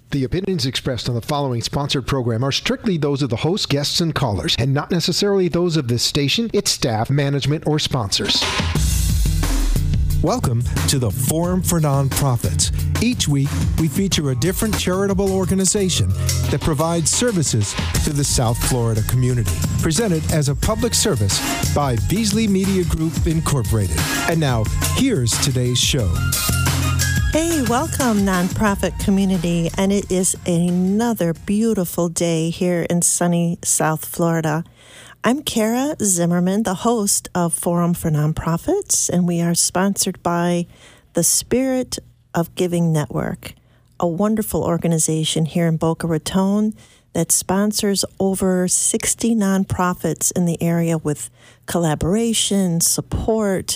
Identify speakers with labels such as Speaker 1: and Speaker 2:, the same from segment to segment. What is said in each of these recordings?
Speaker 1: The opinions expressed on the following sponsored program are strictly those of the host, guests, and callers, and not necessarily those of this station, its staff, management, or sponsors.
Speaker 2: Welcome to the Forum for Nonprofits. Each week, we feature a different charitable organization that provides services to the South Florida community, presented as a public service by Beasley Media Group, Incorporated. And now, here's today's show.
Speaker 3: Hey, welcome, nonprofit community, and it is another beautiful day here in sunny South Florida. I'm Kara Zimmerman, the host of Forum for Nonprofits, and we are sponsored by the Spirit of Giving Network, a wonderful organization here in Boca Raton that sponsors over 60 nonprofits in the area with collaboration, support,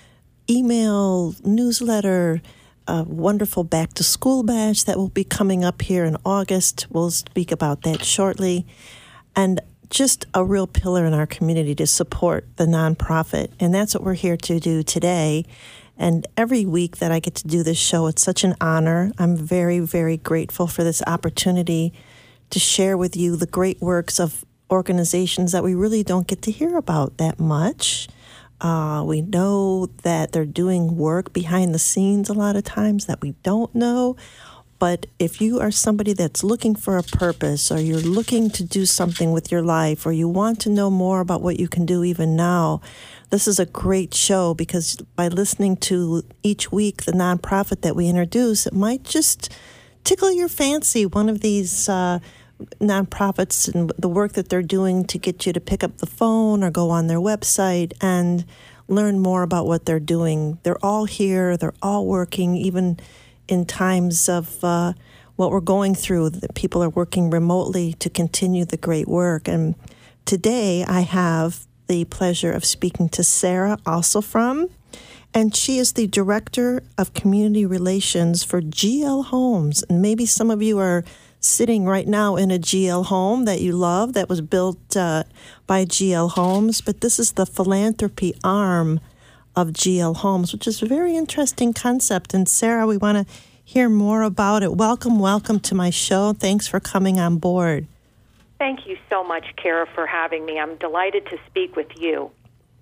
Speaker 3: email, newsletter, a wonderful back-to-school bash that will be coming up here in August. We'll speak about that shortly. And just a real pillar in our community to support the nonprofit. And that's what we're here to do today. And every week that I get to do this show, it's such an honor. I'm very, very grateful for this opportunity to share with you the great works of organizations that we really don't get to hear about that much. We know that they're doing work behind the scenes a lot of times that we don't know. But if you are somebody that's looking for a purpose, or you're looking to do something with your life, or you want to know more about what you can do even now, this is a great show, because by listening to each week the nonprofit that we introduce, it might just tickle your fancy, one of these nonprofits and the work that they're doing to get you to pick up the phone or go on their website and learn more about what they're doing. They're all here. They're all working, even in times of what we're going through. That people are working remotely to continue the great work. And today I have the pleasure of speaking to Sarah Alsofrom, and she is the Director of Community Relations for GL Homes. And maybe some of you are sitting right now in a GL home that you love, that was built by GL Homes, but this is the philanthropy arm of GL Homes, which is a very interesting concept. And Sarah, we want to hear more about it. Welcome to my show. Thanks for coming on board.
Speaker 4: Thank you so much, Kara, for having me. I'm delighted to speak with you.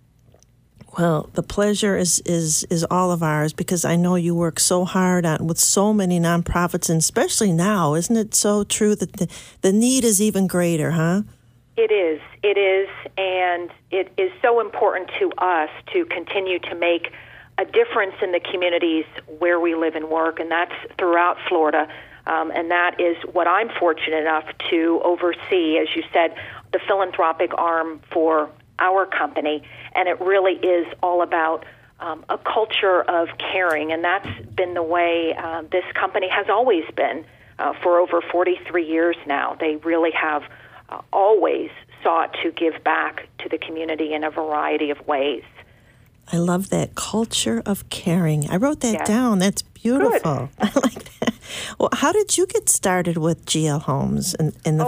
Speaker 3: Well, the pleasure is all of ours, because I know you work so hard with so many nonprofits, and especially now. Isn't it so true that the need is even greater, huh?
Speaker 4: It is, and it is so important to us to continue to make a difference in the communities where we live and work, and that's throughout Florida. And that is what I'm fortunate enough to oversee, as you said, the philanthropic arm for our company. And it really is all about a culture of caring, and that's been the way this company has always been for over 43 years now. They really have always sought to give back to the community in a variety of ways.
Speaker 3: I love that, culture of caring. I wrote that down. That's beautiful.
Speaker 4: Good.
Speaker 3: I like that. Well, how did you get started with GL Homes in the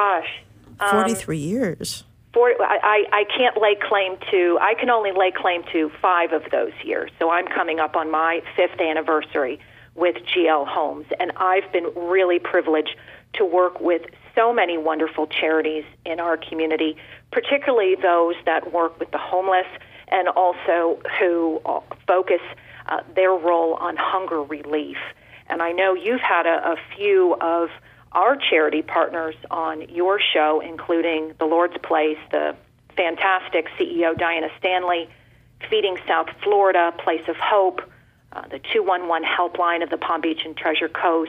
Speaker 3: 43 years?
Speaker 4: I can't lay claim to, I can only lay claim to 5 of those years. So I'm coming up on my 5th anniversary with GL Homes, and I've been really privileged to work with so many wonderful charities in our community, particularly those that work with the homeless and also who focus their role on hunger relief. And I know you've had a few of our charity partners on your show, including the Lord's Place, the fantastic CEO Diana Stanley, Feeding South Florida, Place of Hope, the 211 helpline of the Palm Beach and Treasure Coast.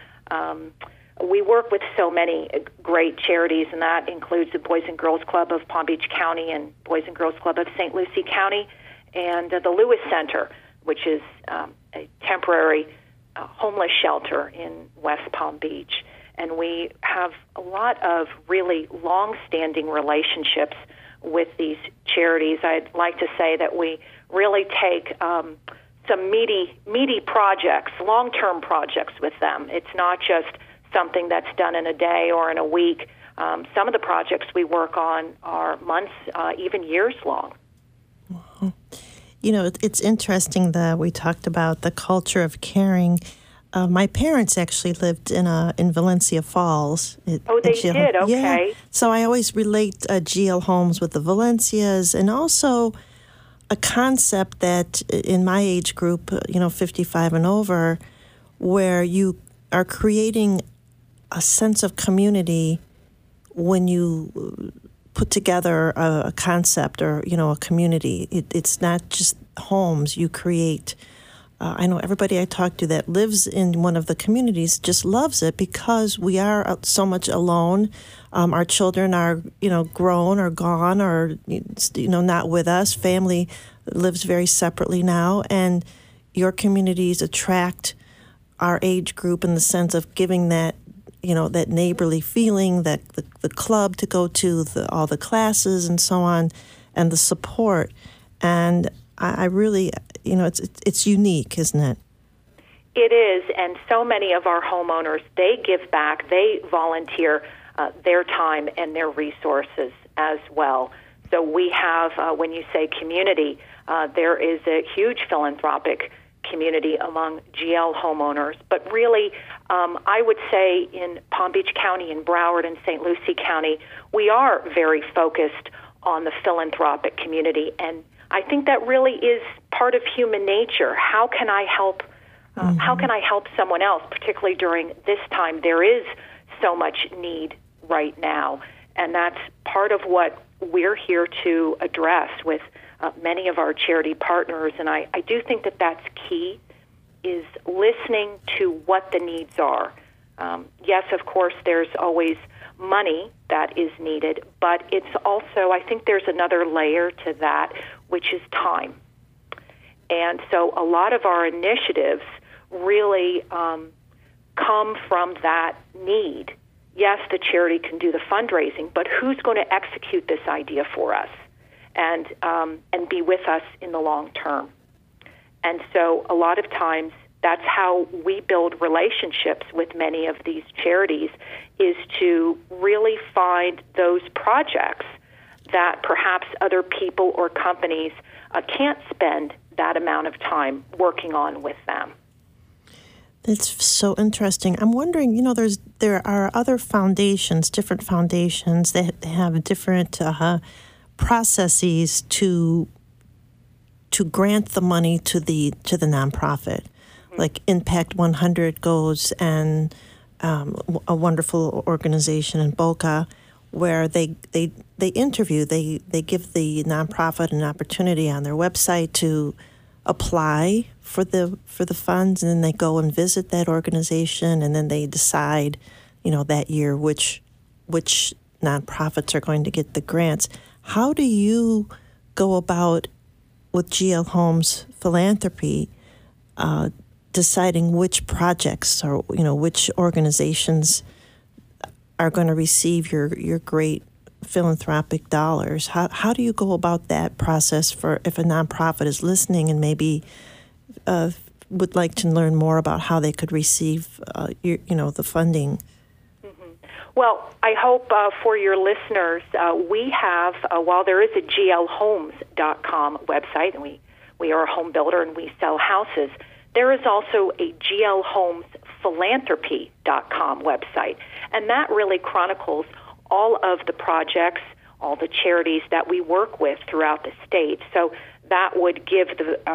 Speaker 4: We work with so many great charities, and that includes the Boys and Girls Club of Palm Beach County and Boys and Girls Club of St. Lucie County, and the Lewis Center, which is a temporary homeless shelter in West Palm Beach. And we have a lot of really long-standing relationships with these charities. I'd like to say that we really take some meaty projects, long-term projects with them. It's not just something that's done in a day or in a week. Some of the projects we work on are months, even years long.
Speaker 3: You know, it's interesting that we talked about the culture of caring. my parents actually lived in Valencia Falls.
Speaker 4: They did? Okay.
Speaker 3: Yeah. So I always relate GL Homes with the Valencias, and also a concept that in my age group, 55 and over, where you are creating a sense of community when you put together a concept or, a community. It's not just homes. You create, I know everybody I talk to that lives in one of the communities just loves it because we are so much alone. Our children are, grown or gone or, not with us. Family lives very separately now. And your communities attract our age group in the sense of giving that, that neighborly feeling, that the club to go to, all the classes and so on, and the support. And I really, it's unique, isn't it?
Speaker 4: It is, and so many of our homeowners, they give back, they volunteer their time and their resources as well. So we have, when you say community, there is a huge philanthropic community among GL homeowners, but really, I would say in Palm Beach County and Broward and St. Lucie County, we are very focused on the philanthropic community, and I think that really is part of human nature. How can I help? How can I help someone else, particularly during this time? There is so much need right now, and that's part of what we're here to address with many of our charity partners, and I do think that that's key, is listening to what the needs are. Yes, of course, there's always money that is needed, but it's also, I think there's another layer to that, which is time. And so a lot of our initiatives really come from that need. Yes, the charity can do the fundraising, but who's going to execute this idea for us and be with us in the long term? And so a lot of times that's how we build relationships with many of these charities, is to really find those projects that perhaps other people or companies can't spend that amount of time working on with them.
Speaker 3: That's so interesting. I'm wondering, there are other foundations, different foundations that have different processes to grant the money to the nonprofit. Like Impact 100 goes, and a wonderful organization in Boca, where they interview, they give the nonprofit an opportunity on their website to apply for the funds, and then they go and visit that organization, and then they decide, that year which nonprofits are going to get the grants. How do you go about with GL Homes Philanthropy deciding which projects or which organizations are going to receive your great philanthropic dollars? How do you go about that process for if a nonprofit is listening and maybe would like to learn more about how they could receive the funding?
Speaker 4: Well, I hope for your listeners, we have, while there is a glhomes.com website, and we are a home builder and we sell houses, there is also a glhomesphilanthropy.com website, and that really chronicles all of the projects, all the charities that we work with throughout the state. So that would give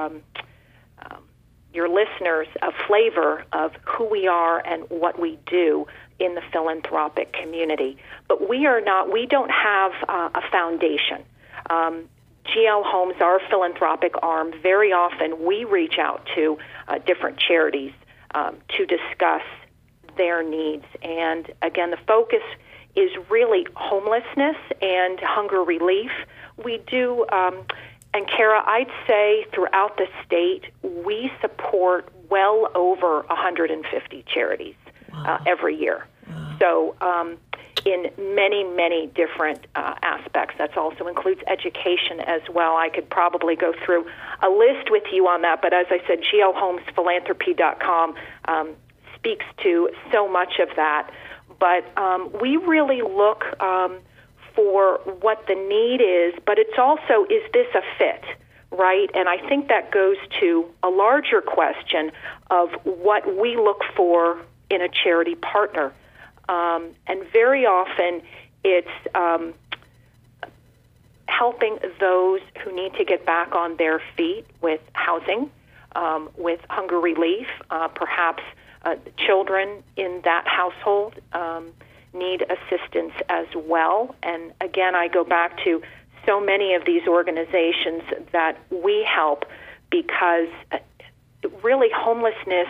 Speaker 4: your listeners a flavor of who we are and what we do in the philanthropic community. But we don't have a foundation. GL Homes, our philanthropic arm, very often we reach out to different charities to discuss their needs. And again, the focus is really homelessness and hunger relief. We do, and Kara, I'd say throughout the state, we support well over 150 charities every year. Wow. So in many, many different aspects. That also includes education as well. I could probably go through a list with you on that, but as I said, glhomesphilanthropy.com speaks to so much of that. But we really look for what the need is, but it's also, is this a fit right? And I think that goes to a larger question of what we look for in a charity partner. And very often it's helping those who need to get back on their feet with housing, with hunger relief, perhaps children in that household need assistance as well. And again, I go back to so many of these organizations that we help because really homelessness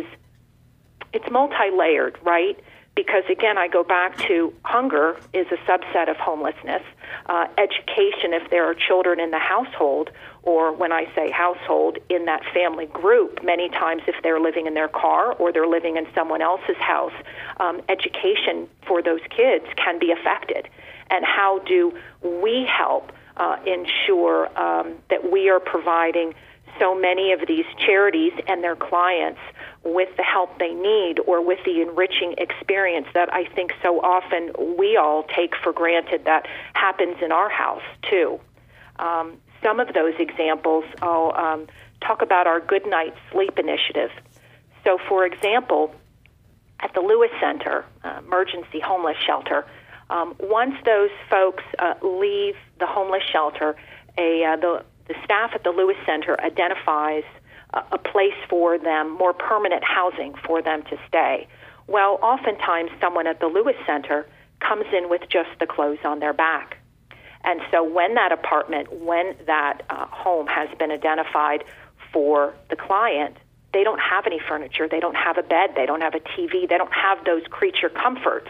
Speaker 4: it's multi-layered, right? Because again, I go back to hunger is a subset of homelessness. Education, if there are children in the household, or when I say household, in that family group, many times if they're living in their car or they're living in someone else's house, education for those kids can be affected. And how do we help ensure that we are providing so many of these charities and their clients with the help they need or with the enriching experience that I think so often we all take for granted that happens in our house too. Some of those examples, I'll talk about our Good Night Sleep initiative. So, for example, at the Lewis Center, emergency homeless shelter, once those folks leave the homeless shelter, the staff at the Lewis Center identifies a place for them, more permanent housing for them to stay. Well, oftentimes someone at the Lewis Center comes in with just the clothes on their back. And so when that apartment, when that home has been identified for the client, they don't have any furniture, they don't have a bed, they don't have a TV, they don't have those creature comforts.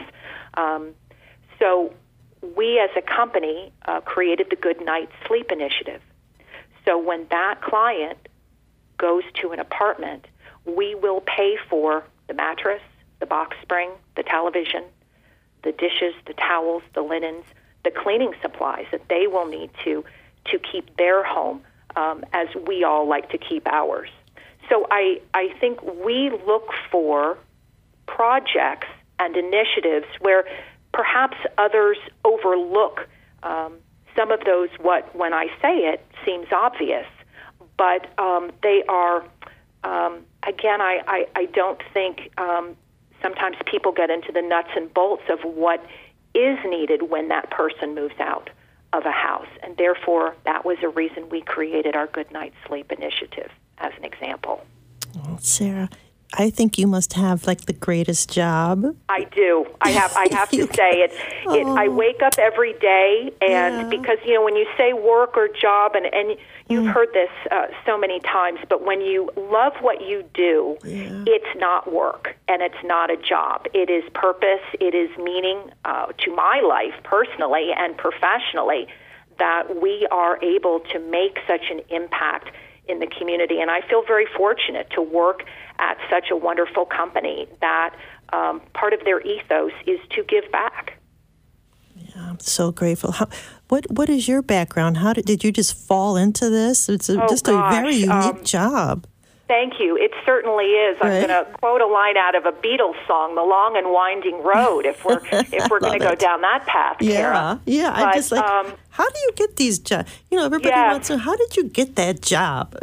Speaker 4: So we as a company created the Good Night Sleep initiative. So when that client goes to an apartment, we will pay for the mattress, the box spring, the television, the dishes, the towels, the linens, the cleaning supplies that they will need to keep their home as we all like to keep ours. So I think we look for projects and initiatives where perhaps others overlook some of those when I say it, seems obvious. But they are, again, I don't think sometimes people get into the nuts and bolts of what is needed when that person moves out of a house. And therefore, that was a reason we created our Good Night Sleep initiative, as an example.
Speaker 3: Well, Sarah, I think you must have like the greatest job.
Speaker 4: I do. I have to say it. I wake up every day, and because when you say work or job, and you've heard this so many times, but when you love what you do, it's not work and it's not a job. It is purpose. It is meaning to my life personally and professionally that we are able to make such an impact in the community. And I feel very fortunate to work at such a wonderful company that part of their ethos is to give back.
Speaker 3: Yeah, I'm so grateful. What is your background? How did you just fall into this? It's a very unique job.
Speaker 4: Thank you. It certainly is. Right? I'm going to quote a line out of a Beatles song, "The Long and Winding Road." If we're going to go down that path, Kara.
Speaker 3: Yeah. But, I'm just like, how do you get these jobs? Everybody wants to. How did you get that job?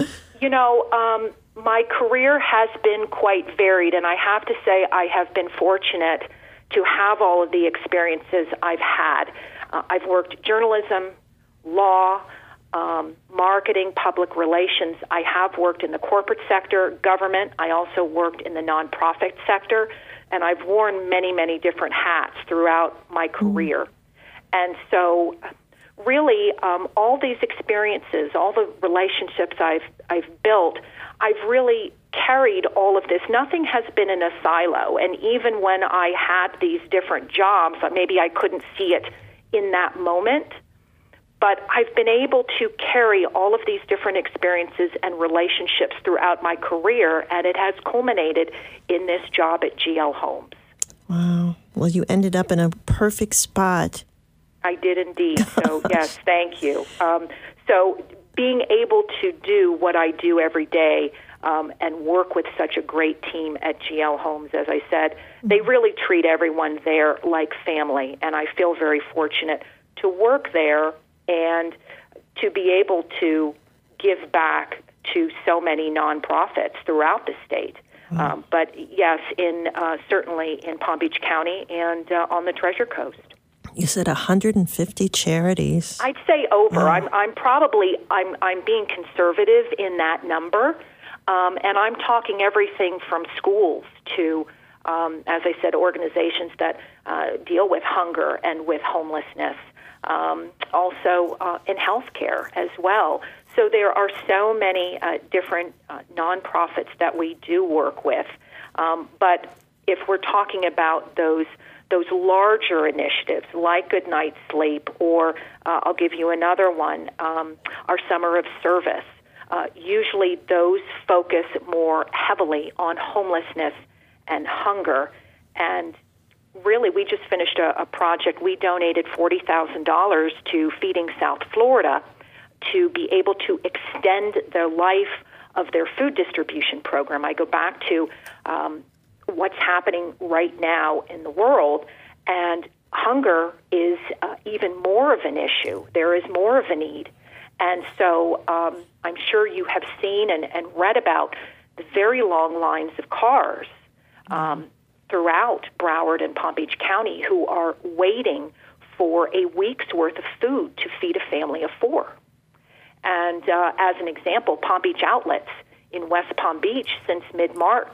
Speaker 4: My career has been quite varied, and I have to say I have been fortunate to have all of the experiences I've had. I've worked journalism, law, marketing, public relations. I have worked in the corporate sector, government. I also worked in the nonprofit sector, and I've worn many, many different hats throughout my career. And so really, all these experiences, all the relationships I've built, I've really carried all of this. Nothing has been in a silo. And even when I had these different jobs, maybe I couldn't see it in that moment, but I've been able to carry all of these different experiences and relationships throughout my career, and it has culminated in this job at GL Homes.
Speaker 3: Wow. Well, you ended up in a perfect spot.
Speaker 4: I did indeed. So, yes, thank you. So being able to do what I do every day and work with such a great team at GL Homes, as I said, they really treat everyone there like family, and I feel very fortunate to work there and to be able to give back to so many nonprofits throughout the state. But yes, certainly in Palm Beach County and on the Treasure Coast.
Speaker 3: You said 150 charities.
Speaker 4: I'd say over. I'm being conservative in that number, and I'm talking everything from schools to, as I said, organizations that deal with hunger and with homelessness. Also in healthcare as well. So there are so many different nonprofits that we do work with. But if we're talking about those larger initiatives like Good Night Sleep, or I'll give you another one, our Summer of Service, usually those focus more heavily on homelessness and hunger. And really, we just finished a project. We donated $40,000 to Feeding South Florida to be able to extend the life of their food distribution program. I go back to what's happening right now in the world, and hunger is even more of an issue. There is more of a need. And so I'm sure you have seen and read about the very long lines of cars throughout Broward and Palm Beach County who are waiting for a week's worth of food to feed a family of 4. And as an example, Palm Beach Outlets in West Palm Beach since mid-March,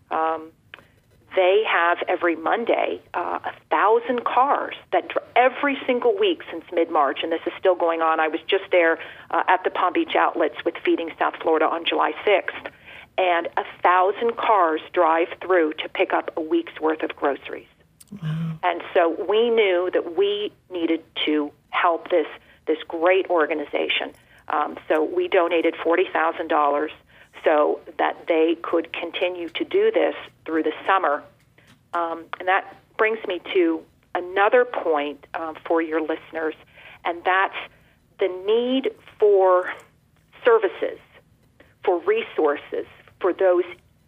Speaker 4: they have every Monday 1,000 cars that every single week since mid-March, and this is still going on. I was just there at the Palm Beach Outlets with Feeding South Florida on July 6th, and 1,000 cars drive through to pick up a week's worth of groceries. Wow. And so we knew that we needed to help this great organization. So we donated $40,000 so that they could continue to do this through the summer. And that brings me to another point for your listeners, and that's the need for services, for resources, for those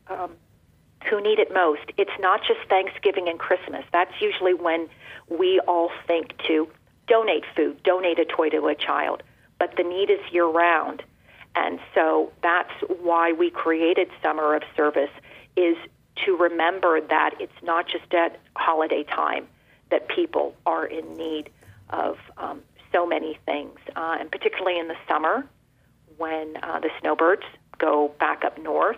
Speaker 4: who need it most. It's not just Thanksgiving and Christmas. That's usually when we all think to donate food, donate a toy to a child. But the need is year-round. And so that's why we created Summer of Service, is to remember that it's not just at holiday time that people are in need of so many things, and particularly in the summer when the snowbirds go back up north.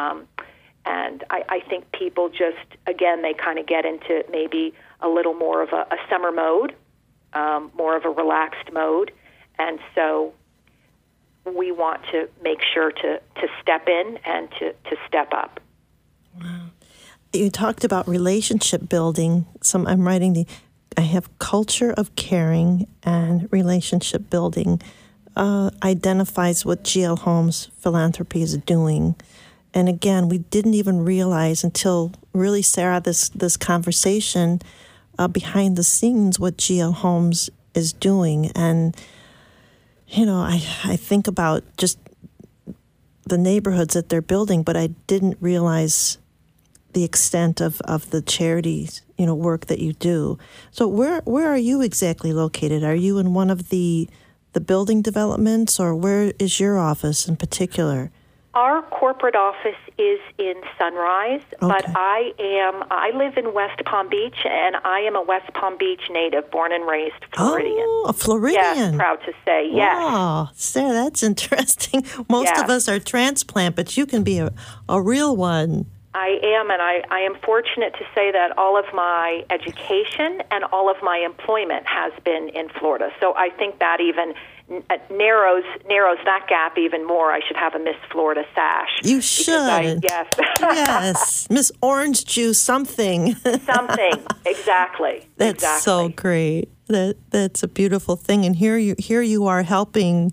Speaker 4: And I think people just, again, they kind of get into maybe a little more of a summer mode, more of a relaxed mode. And so we want to make sure to step in and to step up.
Speaker 3: Wow. You talked about relationship building. I'm writing I have culture of caring and relationship building identifies what GL Homes Philanthropy is doing. And again, we didn't even realize until really, Sarah, this conversation behind the scenes what GL Homes is doing. And, you know, I think about just the neighborhoods that they're building, but I didn't realize the extent of the charities, work that you do. So where are you exactly located? Are you in one of the building developments, or where is your office in particular?
Speaker 4: Our corporate office is in Sunrise, but I live in West Palm Beach, and I am a West Palm Beach native, born and raised Floridian.
Speaker 3: Oh, a Floridian.
Speaker 4: Yes, proud to say, yes.
Speaker 3: Wow, Sarah, that's interesting. Most of us are transplant, but you can be a real one.
Speaker 4: I am, and I am fortunate to say that all of my education and all of my employment has been in Florida. So I think that even narrows that gap even more. I should have a Miss Florida sash.
Speaker 3: You should.
Speaker 4: Yes.
Speaker 3: Yes. Miss Orange Juice something.
Speaker 4: Something. Exactly.
Speaker 3: That's so great. That's a beautiful thing. And here you are helping,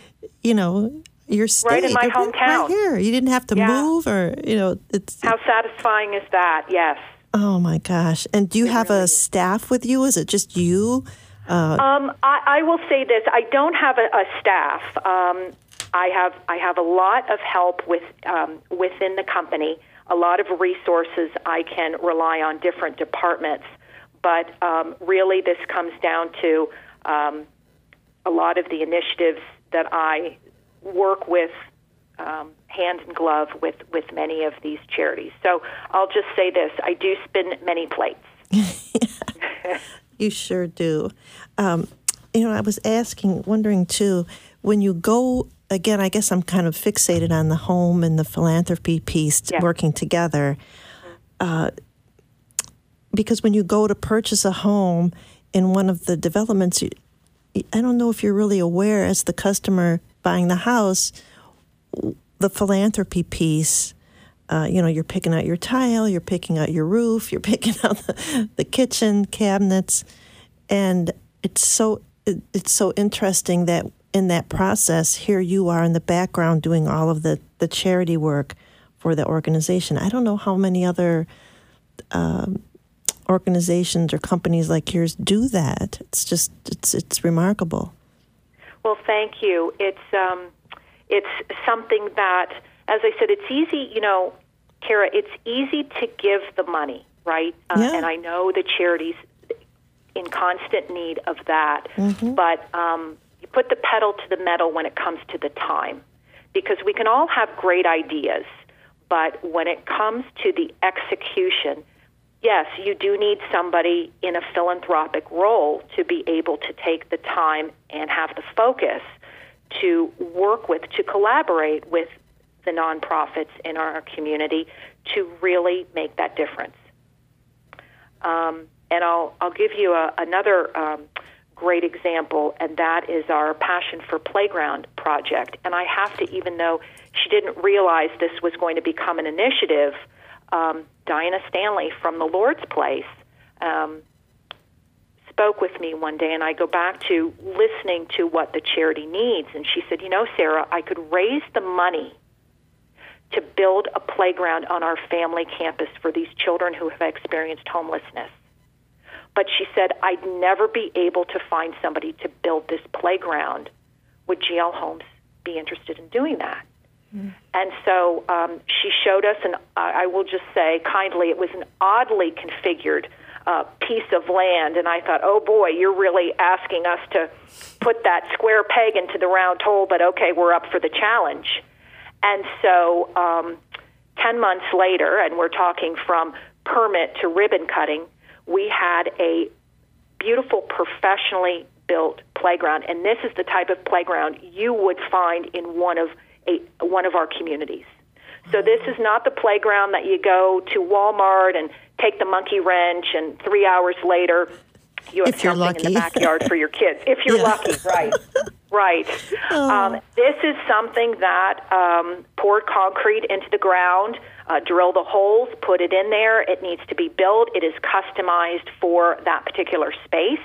Speaker 3: your state.
Speaker 4: Right in my hometown.
Speaker 3: Right here. You didn't have to move it's...
Speaker 4: How satisfying is that? Yes.
Speaker 3: Oh, my gosh. And do you have a staff with you? Is it just you?
Speaker 4: I will say this. I don't have a staff. I have a lot of help within the company, a lot of resources I can rely on, different departments. But really this comes down to a lot of the initiatives that I work with hand in glove with many of these charities. So I'll just say this: I do spin many plates.
Speaker 3: You sure do. I was wondering too, when you go, again, I guess I'm kind of fixated on the home and the philanthropy piece working together. Because when you go to purchase a home in one of the developments, I don't know if you're really aware as the customer buying the house, the philanthropy piece, you're picking out your tile, you're picking out your roof, you're picking out the kitchen cabinets. And it's so interesting that in that process, here you are in the background doing all of the charity work for the organization. I don't know how many other organizations or companies like yours do that. It's remarkable.
Speaker 4: Well, thank you. It's something that, as I said, it's easy, Kara, it's easy to give the money, right? And I know the charities in constant need of that. Mm-hmm. But you put the pedal to the metal when it comes to the time, because we can all have great ideas, but when it comes to the execution, yes, you do need somebody in a philanthropic role to be able to take the time and have the focus to work with, to collaborate with the nonprofits in our community to really make that difference. And I'll give you another great example, and that is our Passion for Playground project. And I have to, even though she didn't realize this was going to become an initiative, Diana Stanley from the Lord's Place spoke with me one day, and I go back to listening to what the charity needs. And she said, Sarah, I could raise the money to build a playground on our family campus for these children who have experienced homelessness. But she said, I'd never be able to find somebody to build this playground. Would GL Homes be interested in doing that? Mm. And so she showed us, and I will just say kindly, it was an oddly configured piece of land. And I thought, oh boy, you're really asking us to put that square peg into the round hole, but okay, we're up for the challenge. And so 10 months later, and we're talking from permit to ribbon cutting, we had a beautiful, professionally built playground, and this is the type of playground you would find in one of our communities. So this is not the playground that you go to Walmart and take the monkey wrench, and 3 hours later you have something in the backyard for your kids. If you're lucky, right. Right. Oh. This is something that poured concrete into the ground, drill the holes, put it in there. It needs to be built. It is customized for that particular space.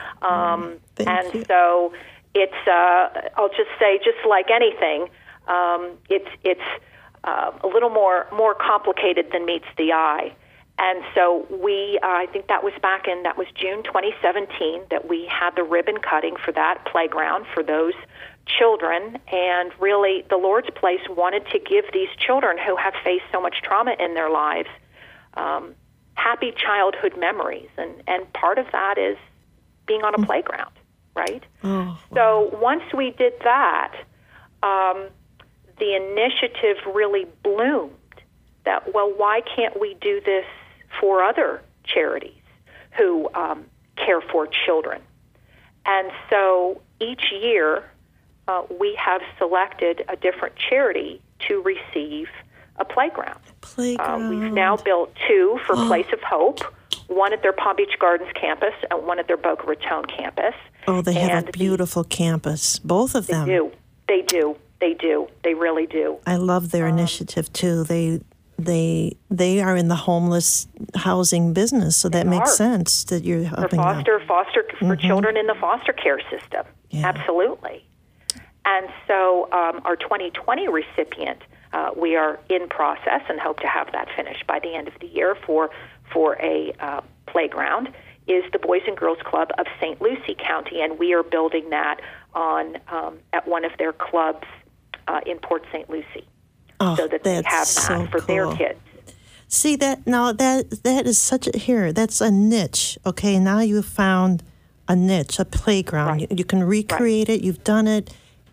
Speaker 4: So it's, I'll just say, just like anything, it's a little more complicated than meets the eye. And so I think that was June 2017 that we had the ribbon cutting for that playground for those children. And really, the Lord's Place wanted to give these children who have faced so much trauma in their lives happy childhood memories. And part of that is being on a playground, right? Oh, wow. So once we did that, the initiative really bloomed that, well, why can't we do this for other charities who care for children? And so each year we have selected a different charity to receive a playground. We've now built two for Place of Hope, one at their Palm Beach Gardens campus and one at their Boca Raton campus. Oh, they have a beautiful campus, both of them. They do. They really do. I love their initiative, too. They are in the homeless housing business, so that makes sense that you're helping them. Foster for children in the foster care system. Yeah. Absolutely. And so our 2020 recipient, we are in process and hope to have that finished by the end of the year for a playground, is the Boys and Girls Club of St. Lucie County, and we are building that at one of their clubs in Port St. Lucie. So that they have that for their kids. See, that is that's a niche. Okay, now you've found a niche, a playground. Right. You can recreate it. You've done it,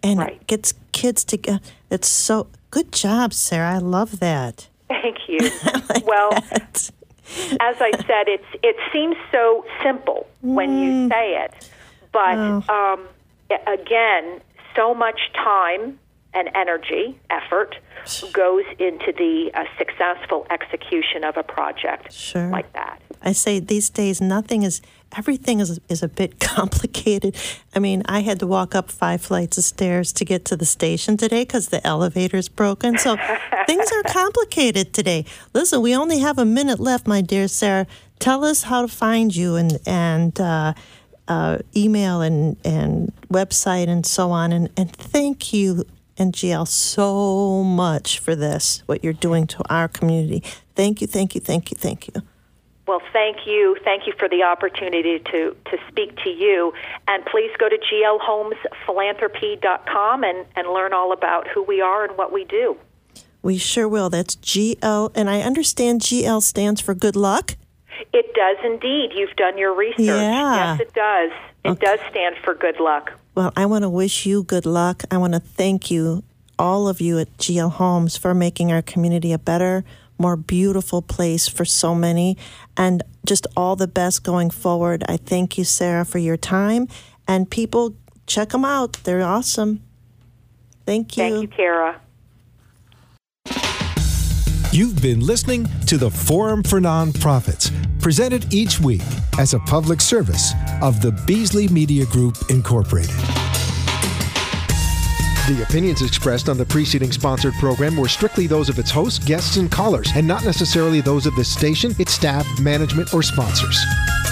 Speaker 3: and
Speaker 4: Right.
Speaker 3: it gets kids together. It's so good job, Sarah. I love that.
Speaker 4: Thank you. Well,
Speaker 3: That.
Speaker 4: as I said, it seems so simple when you say it, but again, so much time and energy, effort, goes into the successful execution of a project
Speaker 3: Sure.
Speaker 4: like that.
Speaker 3: I say these days, everything is a bit complicated. I mean, I had to walk up 5 flights of stairs to get to the station today because the elevator's broken. So things are complicated today. Listen, we only have a minute left, my dear Sarah. Tell us how to find you and email and website and so on. And thank you, NGL, so much for this, what you're doing to our community. Thank you, thank you, thank you, thank you.
Speaker 4: Well, thank you. Thank you for the opportunity to speak to you. And please go to glhomesphilanthropy.com and learn all about who we are and what we do.
Speaker 3: We sure will. That's GL, and I understand GL stands for good luck.
Speaker 4: It does indeed. You've done your research.
Speaker 3: Yeah.
Speaker 4: Yes, it does. It does stand for good luck.
Speaker 3: Well, I want to wish you good luck. I want to thank you, all of you at GL Homes, for making our community a better, more beautiful place for so many, and just all the best going forward. I thank you, Sarah, for your time, and people, check them out. They're awesome. Thank you.
Speaker 4: Thank you, Kara.
Speaker 2: You've been listening to the Forum for Nonprofits, presented each week as a public service of the Beasley Media Group, Incorporated.
Speaker 1: The opinions expressed on the preceding sponsored program were strictly those of its hosts, guests, and callers, and not necessarily those of this station, its staff, management, or sponsors.